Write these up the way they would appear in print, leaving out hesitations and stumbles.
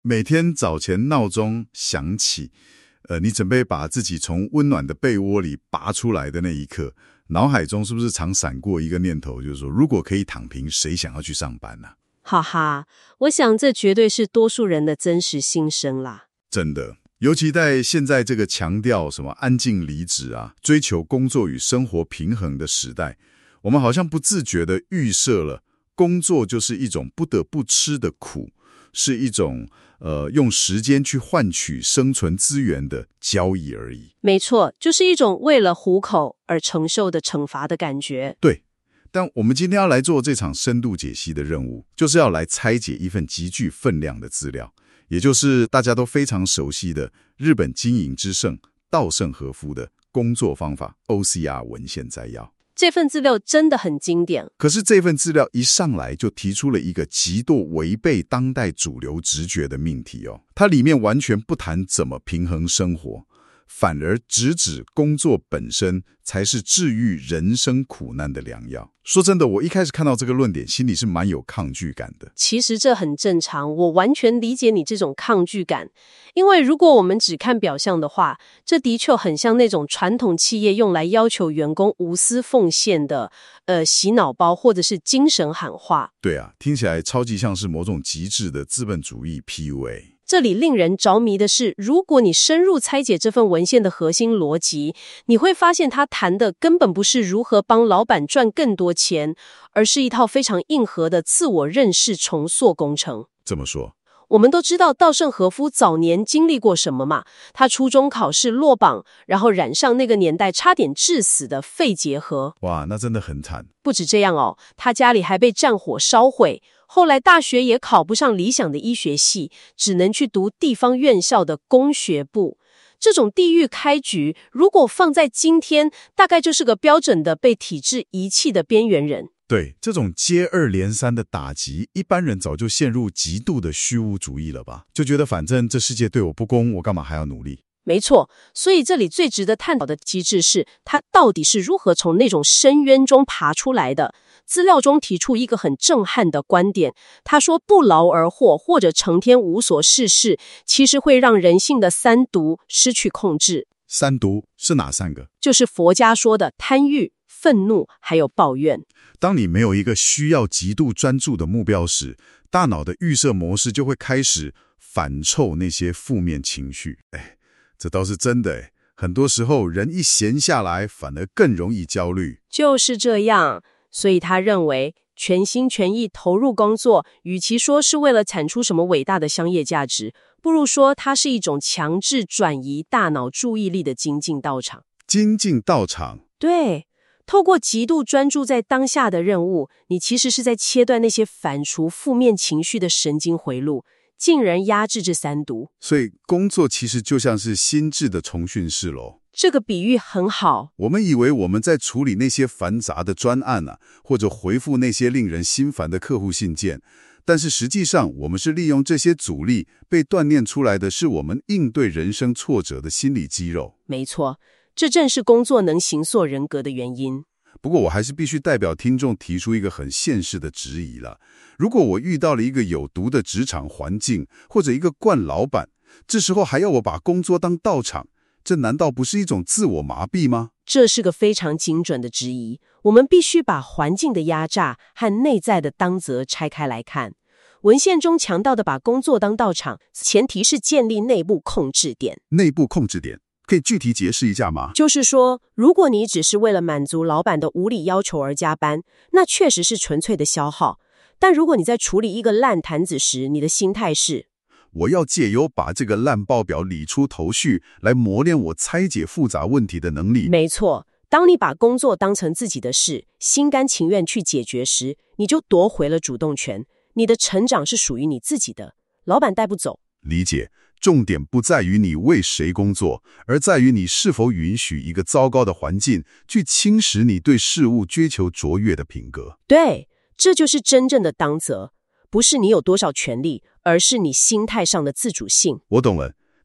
每天早前闹钟响起，你准备把自己从温暖的被窝里拔出来的那一刻，脑海中是不是常闪过一个念头，就是说，如果可以躺平，谁想要去上班呢？ 哈哈，我想这绝对是多数人的真实心声啦。 真的，尤其在现在这个强调什么安静离职啊，追求工作与生活平衡的时代，我们好像不自觉地预设了工作就是一种不得不吃的苦，是一种用时间去换取生存资源的交易而已。 没错，就是一种为了糊口而承受的惩罚的感觉。 对，但我们今天要来做这场深度解析的任务，就是要来拆解一份极具分量的资料，也就是大家都非常熟悉的日本经营之圣稻盛和夫的工作方法 OCR 文献摘要。 这份资料真的很经典， 可是这份资料一上来就提出了一个极度违背当代主流直觉的命题哦，它里面完全不谈怎么平衡生活，反而直指工作本身才是治愈人生苦难的良药。说真的，我一开始看到这个论点，心里是蛮有抗拒感的。 其实这很正常，我完全理解你这种抗拒感。因为如果我们只看表象的话，这的确很像那种传统企业用来要求员工无私奉献的洗脑包或者是精神喊话。 对啊，听起来超级像是某种极致的资本主义 PUA。 这里令人着迷的是，如果你深入拆解这份文献的核心逻辑，你会发现他谈的根本不是如何帮老板赚更多钱，而是一套非常硬核的自我认识重塑工程。 这么说， 我们都知道稻盛和夫早年经历过什么嘛？他初中考试落榜，然后染上那个年代差点致死的肺结核。 哇，那真的很惨。 不止这样哦，他家里还被战火烧毁。后来大学也考不上理想的医学系，只能去读地方院校的工学部。这种地狱开局，如果放在今天，大概就是个标准的被体制遗弃的边缘人。 对，这种接二连三的打击，一般人早就陷入极度的虚无主义了吧？就觉得反正这世界对我不公，我干嘛还要努力？ 没错，所以这里最值得探讨的机制是，他到底是如何从那种深渊中爬出来的。资料中提出一个很震撼的观点，他说不劳而获或者成天无所事事，其实会让人性的三毒失去控制。 三毒是哪三个？ 就是佛家说的贪欲、愤怒还有抱怨。 当你没有一个需要极度专注的目标时，大脑的预设模式就会开始反刍那些负面情绪。这倒是真的。很多时候人一闲下来，反而更容易焦虑。 就是这样。所以他认为，全心全意投入工作，与其说是为了产出什么伟大的商业价值，不如说它是一种强制转移大脑注意力的精进道场。 精进道场？ 对，透过极度专注在当下的任务，你其实是在切断那些反刍负面情绪的神经回路，进而压制这三毒。 所以工作其实就像是心智的重训室咯。 这个比喻很好。 我们以为我们在处理那些繁杂的专案啊，或者回复那些令人心烦的客户信件，但是实际上我们是利用这些阻力被锻炼出来的是我们应对人生挫折的心理肌肉。 没错，这正是工作能形塑人格的原因。 不过我还是必须代表听众提出一个很现实的质疑了。如果我遇到了一个有毒的职场环境，或者一个惯老板，这时候还要我把工作当道场，这难道不是一种自我麻痹吗？ 这是个非常精准的质疑。我们必须把环境的压榨和内在的当责拆开来看。文献中强调的把工作当道场，前提是建立内部控制点。 内部控制点可以具体解释一下吗？ 就是说，如果你只是为了满足老板的无理要求而加班，那确实是纯粹的消耗。但如果你在处理一个烂摊子时，你的心态是我要借由把这个烂报表理出头绪，来磨练我拆解复杂问题的能力。 没错，当你把工作当成自己的事，心甘情愿去解决时，你就夺回了主动权。你的成长是属于你自己的，老板带不走。 理解，重点不在于你为谁工作，而在于你是否允许一个糟糕的环境去侵蚀你对事物追求卓越的品格。 对，这就是真正的当责，不是你有多少权利，而是你心态上的自主性。 我懂了，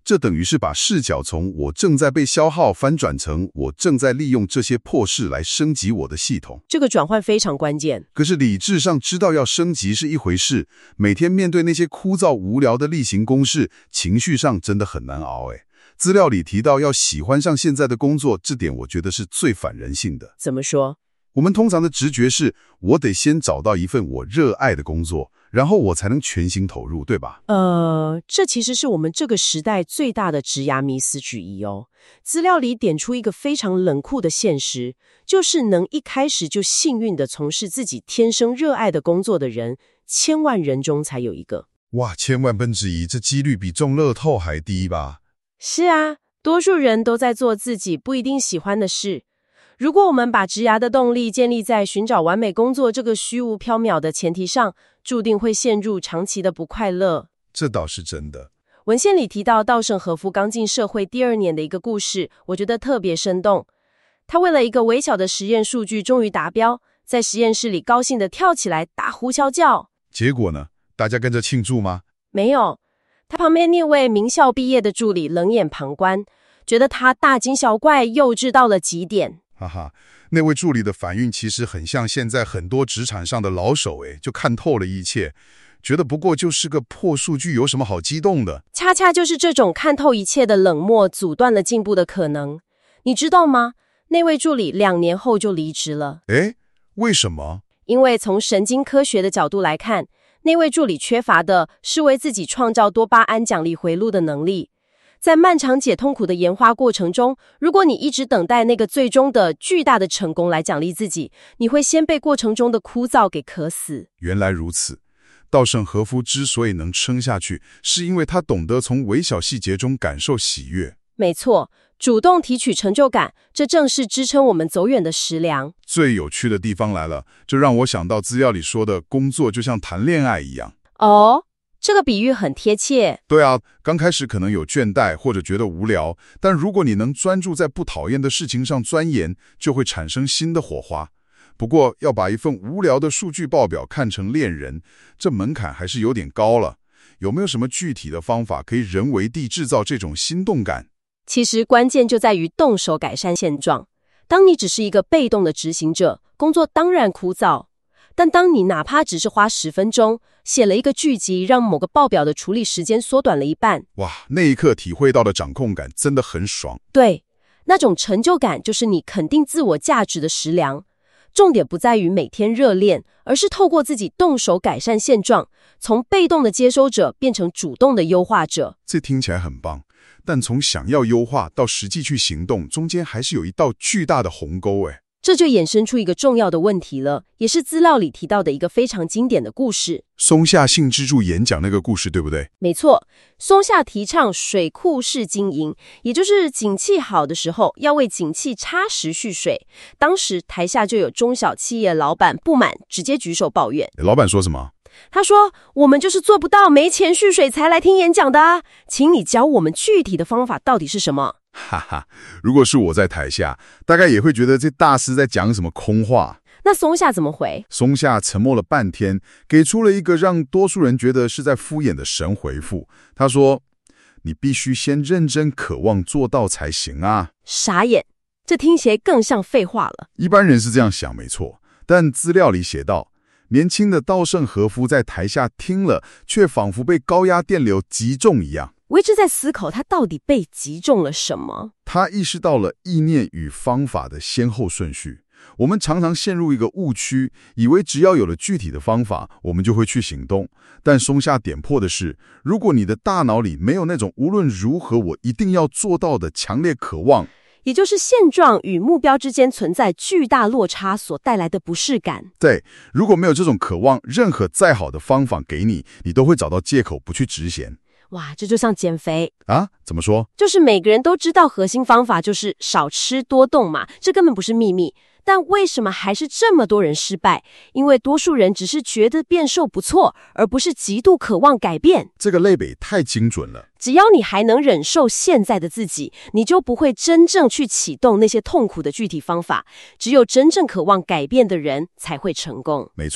这等于是把视角从我正在被消耗翻转成我正在利用这些破事来升级我的系统。 这个转换非常关键。 可是理智上知道要升级是一回事，每天面对那些枯燥无聊的例行公事，情绪上真的很难熬。资料里提到要喜欢上现在的工作，这点我觉得是最反人性的。 怎么说？ 我们通常的直觉是，我得先找到一份我热爱的工作，然后我才能全心投入，对吧？ 这其实是我们这个时代最大的职涯迷思之一哦。资料里点出一个非常冷酷的现实，就是能一开始就幸运地从事自己天生热爱的工作的人，千万人中才有一个。 哇，千万分之一，这几率比中乐透还低吧？ 是啊，多数人都在做自己不一定喜欢的事。如果我们把职涯的动力建立在寻找完美工作这个虚无缥缈的前提上，注定会陷入长期的不快乐。 这倒是真的。 文献里提到稻盛和夫刚进社会第2年的一个故事，我觉得特别生动。他为了一个微小的实验数据终于达标，在实验室里高兴地跳起来打呼啸叫。 结果呢？大家跟着庆祝吗？ 没有，他旁边那位名校毕业的助理冷眼旁观，觉得他大惊小怪，幼稚到了极点。 哈哈，那位助理的反应其实很像现在很多职场上的老手，就看透了一切，觉得不过就是个破数据，有什么好激动的？ 恰恰就是这种看透一切的冷漠，阻断了进步的可能。你知道吗？那位助理2年后就离职了。 为什么？ 因为从神经科学的角度来看，那位助理缺乏的是为自己创造多巴胺奖励回路的能力。在漫长且痛苦的研发过程中，如果你一直等待那个最终的巨大的成功来奖励自己，你会先被过程中的枯燥给渴死。 原来如此。稻盛和夫之所以能撑下去，是因为他懂得从微小细节中感受喜悦。 没错，主动提取成就感，这正是支撑我们走远的食粮。 最有趣的地方来了，这让我想到资料里说的工作就像谈恋爱一样。 这个比喻很贴切。 对啊，刚开始可能有倦怠或者觉得无聊，但如果你能专注在不讨厌的事情上钻研，就会产生新的火花。不过要把一份无聊的数据报表看成恋人，这门槛还是有点高了。有没有什么具体的方法可以人为地制造这种心动感？ 其实关键就在于动手改善现状。当你只是一个被动的执行者，工作当然枯燥。但当你哪怕只是花10分钟写了一个剧集，让某个报表的处理时间缩短了一半， 哇，那一刻体会到的掌控感真的很爽。 对，那种成就感就是你肯定自我价值的食粮。重点不在于每天热练，而是透过自己动手改善现状，从被动的接收者变成主动的优化者。 这听起来很棒，但从想要优化到实际去行动，中间还是有一道巨大的鸿沟。 这就衍生出一个重要的问题了，也是资料里提到的一个非常经典的故事。 松下幸之助演讲那个故事，对不对？ 没错，松下提倡水库式经营，也就是景气好的时候要为景气差时蓄水。当时台下就有中小企业老板不满，直接举手抱怨。 老板说什么？ 他说，我们就是做不到没钱蓄水才来听演讲的啊，请你教我们具体的方法到底是什么。 哈哈，如果是我在台下，大概也会觉得这大师在讲什么空话。 那松下怎么回？ 松下沉默了半天，给出了一个让多数人觉得是在敷衍的神回复。他说，你必须先认真渴望做到才行啊。 傻眼，这听起来更像废话了。 一般人是这样想没错，但资料里写道，年轻的稻盛和夫在台下听了，却仿佛被高压电流击中一样。 我一直在思考他到底被击中了什么。 他意识到了意念与方法的先后顺序。我们常常陷入一个误区，以为只要有了具体的方法，我们就会去行动。但松下点破的是，如果你的大脑里没有那种无论如何我一定要做到的强烈渴望， 也就是现状与目标之间存在巨大落差所带来的不适感。 对，如果没有这种渴望，任何再好的方法给你，你都会找到借口不去执行。 哇，这就像减肥啊？怎么说？ 就是每个人都知道核心方法就是少吃多动嘛，这根本不是秘密。但为什么还是这么多人失败？因为多数人只是觉得变瘦不错，而不是极度渴望改变。 这个类比太精准了。 只要你还能忍受现在的自己，你就不会真正去启动那些痛苦的具体方法。只有真正渴望改变的人才会成功。 没错。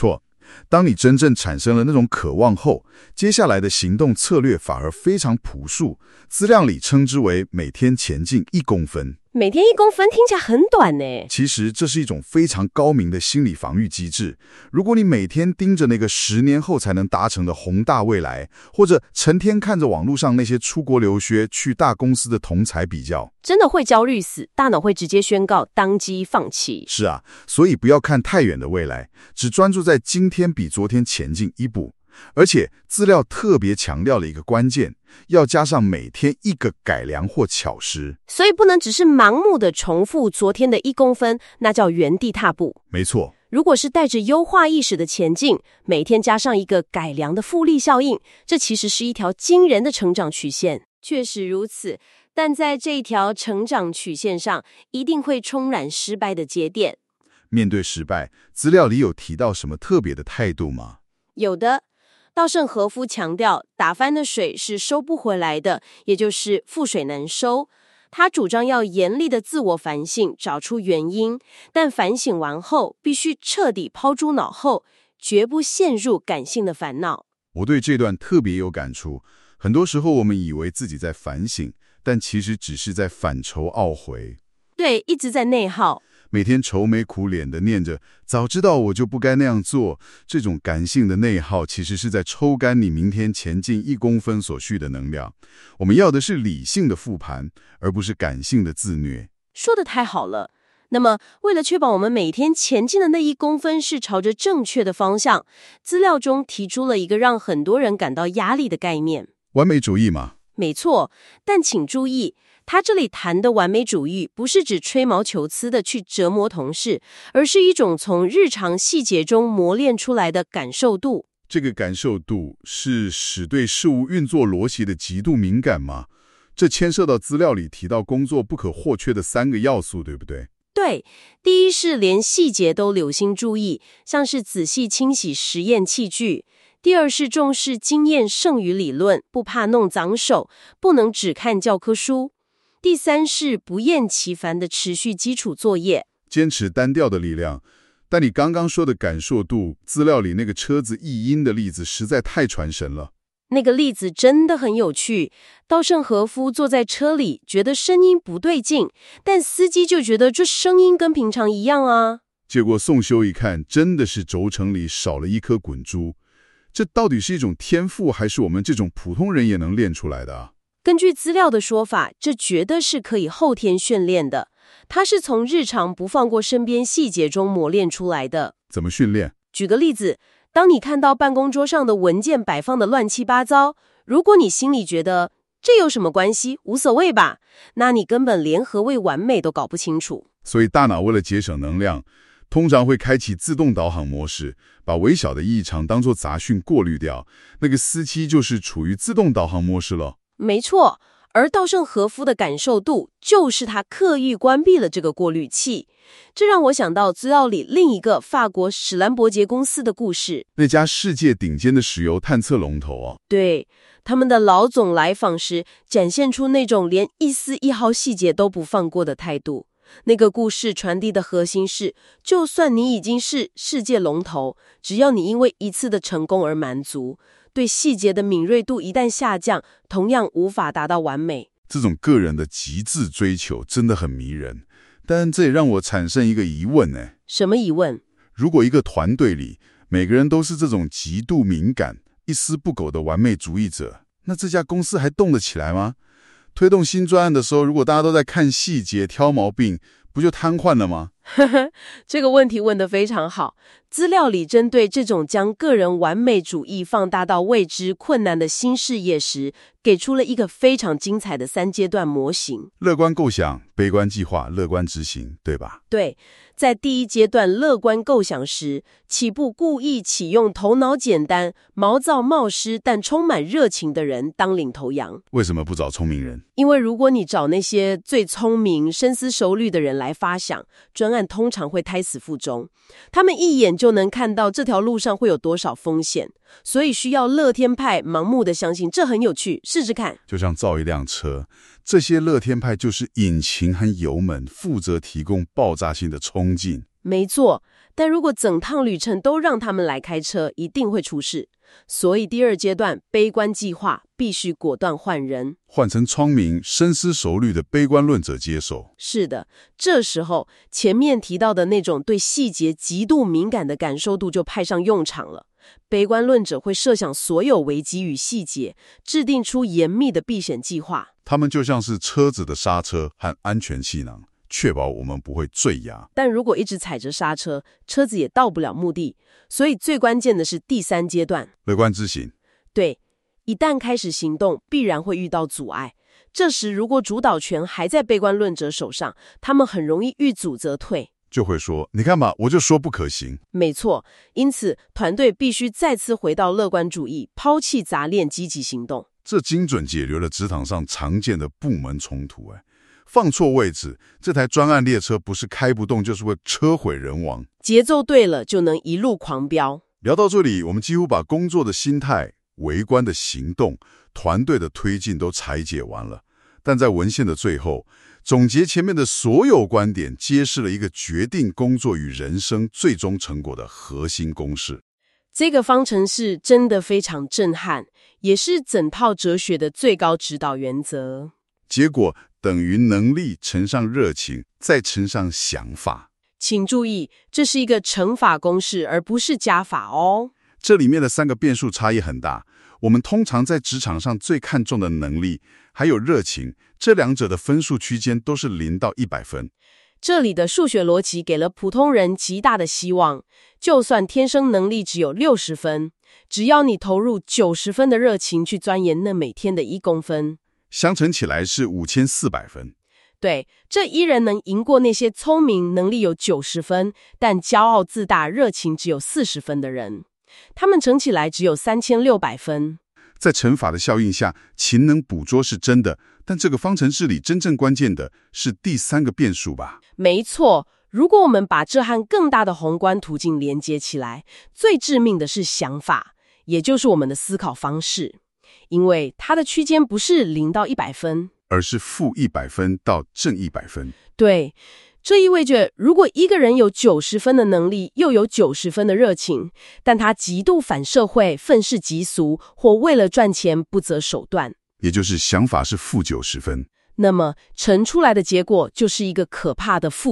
当你真正产生了那种渴望后，接下来的行动策略反而非常朴素，资料里称之为每天前进1公分。 每天1公分听起来很短呢。 其实这是一种非常高明的心理防御机制。如果你每天盯着那个10年后才能达成的宏大未来，或者成天看着网络上那些出国留学、去大公司的同才比较， 真的会焦虑死，大脑会直接宣告当机放弃。 是啊，所以不要看太远的未来，只专注在今天比昨天前进1步。而且资料特别强调了一个关键，要加上每天1个改良或巧思。 所以不能只是盲目的重复昨天的1公分，那叫原地踏步。 没错， 如果是带着优化意识的前进，每天加上1个改良的复利效应，这其实是一条惊人的成长曲线。确实如此，但在这条成长曲线上，一定会充满失败的节点。 面对失败，资料里有提到什么特别的态度吗？ 有的。稻盛和夫强调，打翻的水是收不回来的，也就是覆水难收。他主张要严厉的自我反省，找出原因，但反省完后必须彻底抛诸脑后，绝不陷入感性的烦恼。 我对这段特别有感触。很多时候我们以为自己在反省，但其实只是在反刍懊悔。 对，一直在内耗。 每天愁眉苦脸地念着早知道我就不该那样做，这种感性的内耗其实是在抽干你明天前进1公分所需的能量。我们要的是理性的复盘，而不是感性的自虐。 说得太好了。那么为了确保我们每天前进的那1公分是朝着正确的方向，资料中提出了一个让很多人感到压力的概念。 完美主义嘛？ 没错，但请注意，他这里谈的完美主义不是指吹毛求疵的去折磨同事，而是一种从日常细节中磨练出来的感受度。 这个感受度是使对事物运作逻辑的极度敏感吗？这牵涉到资料里提到工作不可或缺的3个要素，对不对？ 对，第一是连细节都留心注意，像是仔细清洗实验器具。第二是重视经验胜于理论，不怕弄脏手，不能只看教科书。第三是不厌其烦的持续基础作业， 坚持单调的力量。但你刚刚说的感受度，资料里那个车子异音的例子实在太传神了。 那个例子真的很有趣。稻盛和夫坐在车里，觉得声音不对劲，但司机就觉得这声音跟平常一样啊。 结果宋修一看，真的是轴承里少了一颗滚珠。这到底是一种天赋，还是我们这种普通人也能练出来的啊？ 根据资料的说法，这绝对是可以后天训练的。它是从日常不放过身边细节中磨练出来的。 怎么训练？ 举个例子，当你看到办公桌上的文件摆放的乱七八糟，如果你心里觉得这有什么关系，无所谓吧，那你根本连何谓完美都搞不清楚。 所以大脑为了节省能量，通常会开启自动导航模式，把微小的异常当作杂讯过滤掉。那个司机就是处于自动导航模式了。 没错，而稻盛和夫的感受度就是他刻意关闭了这个过滤器。这让我想到资料里另一个法国史兰伯杰公司的故事。 那家世界顶尖的石油探测龙头啊， 对，他们的老总来访时展现出那种连一丝一毫细节都不放过的态度。那个故事传递的核心是，就算你已经是世界龙头，只要你因为一次的成功而满足，对细节的敏锐度一旦下降，同样无法达到完美。 这种个人的极致追求真的很迷人，但这也让我产生一个疑问呢。 什么疑问？ 如果一个团队里每个人都是这种极度敏感、一丝不苟的完美主义者，那这家公司还动得起来吗？推动新专案的时候，如果大家都在看细节、挑毛病，不就瘫痪了吗？ 这个问题问得非常好。资料里针对这种将个人完美主义放大到未知困难的新事业时，给出了一个非常精彩的3阶段模型。 乐观构想、悲观计划、乐观执行，对吧？ 对，在第1阶段乐观构想时，起步故意启用头脑简单、毛躁冒失但充满热情的人当领头羊。 为什么不找聪明人？ 因为如果你找那些最聪明、深思熟虑的人来发想，专案通常会胎死腹中。他们一眼就能看到这条路上会有多少风险，所以需要乐天派盲目的相信这很有趣，试试看。 就像造一辆车，这些乐天派就是引擎和油门，负责提供爆炸性的冲劲。 没错， 但如果整趟旅程都让他们来开车，一定会出事。所以第二阶段悲观计划必须果断换人， 换成聪明、深思熟虑的悲观论者接手。 是的，这时候前面提到的那种对细节极度敏感的感受度就派上用场了。悲观论者会设想所有危机与细节，制定出严密的避险计划。 他们就像是车子的刹车和安全气囊，确保我们不会坠崖。 但如果一直踩着刹车，车子也到不了目的。所以最关键的是第三阶段， 乐观之行。 对，一旦开始行动，必然会遇到阻碍。这时如果主导权还在悲观论者手上，他们很容易遇阻则退， 就会说，你看嘛，我就说不可行。 没错，因此团队必须再次回到乐观主义，抛弃杂念，积极行动。 这精准解决了职场上常见的部门冲突。放错位置，这台专案列车不是开不动，就是会车毁人亡。 节奏对了，就能一路狂飙。 聊到这里，我们几乎把工作的心态、微观的行动、团队的推进都拆解完了。但在文献的最后，总结前面的所有观点，揭示了一个决定工作与人生最终成果的核心公式。 这个方程式真的非常震撼，也是整套哲学的最高指导原则。 结果等于能力乘上热情，再乘上想法。 请注意，这是一个乘法公式，而不是加法哦。 这里面的3个变数差异很大。我们通常在职场上最看重的能力，还有热情，这两者的分数区间都是0到100分。 这里的数学逻辑给了普通人极大的希望，就算天生能力只有60分，只要你投入90分的热情去钻研那每天的1公分， 相乘起来是5400分。 对，这依然能赢过那些聪明能力有90分，但骄傲自大热情只有40分的人。他们乘起来只有3600分。 在乘法的效应下，勤能捕捉是真的，但这个方程式里真正关键的是第3个变数吧？ 没错，如果我们把这和更大的宏观途径连接起来，最致命的是想法，也就是我们的思考方式。因为它的区间不是0到100分， 而是-100分到+100分。 对，这意味着如果一个人有90分的能力，又有90分的热情，但他极度反社会、愤世嫉俗，或为了赚钱不择手段， 也就是想法是-90分， 那么乘出来的结果就是一个可怕的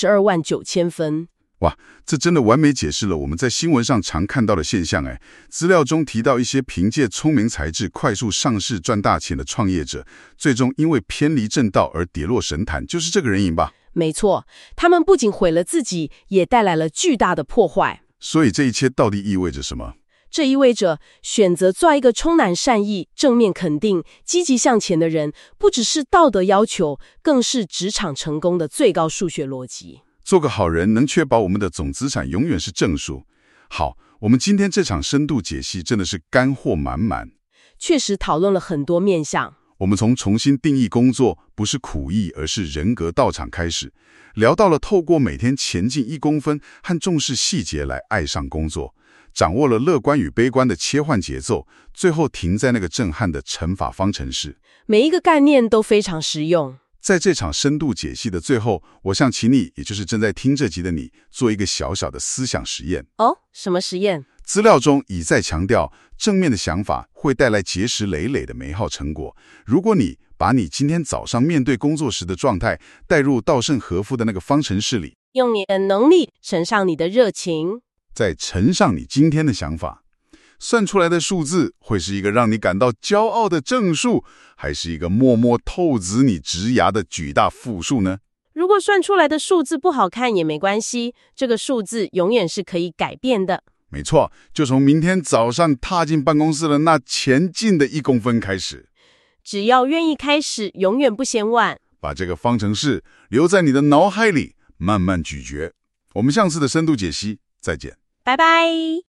-729000分。 哇，这真的完美解释了我们在新闻上常看到的现象。资料中提到一些凭借聪明才智快速上市赚大钱的创业者，最终因为偏离正道而跌落神坛，就是这个人赢吧？ 没错，他们不仅毁了自己，也带来了巨大的破坏。 所以这一切到底意味着什么？ 这意味着选择做一个充满善意、正面肯定、积极向前的人，不只是道德要求，更是职场成功的最高数学逻辑。 做个好人能确保我们的总资产永远是正数。好，我们今天这场深度解析真的是干货满满， 确实讨论了很多面向。 我们从重新定义工作不是苦役，而是人格道场开始，聊到了透过每天前进1公分和重视细节来爱上工作，掌握了乐观与悲观的切换节奏，最后停在那个震撼的乘法方程式。 每一个概念都非常实用。 在这场深度解析的最后，我想请你，也就是正在听这集的你，做一个小小的思想实验。 哦，什么实验？ 资料中一再强调，正面的想法会带来结实累累的美好成果。如果你把你今天早上面对工作时的状态带入稻盛和夫的那个方程式里， 用你的能力乘上你的热情， 再乘上你今天的想法，算出来的数字会是一个让你感到骄傲的正数，还是一个默默透支你职涯的巨大负数呢？ 如果算出来的数字不好看也没关系，这个数字永远是可以改变的。 没错，就从明天早上踏进办公室的那前进的1公分开始。 只要愿意开始，永远不嫌晚。 把这个方程式留在你的脑海里，慢慢咀嚼。我们下次的深度解析再见， 拜拜。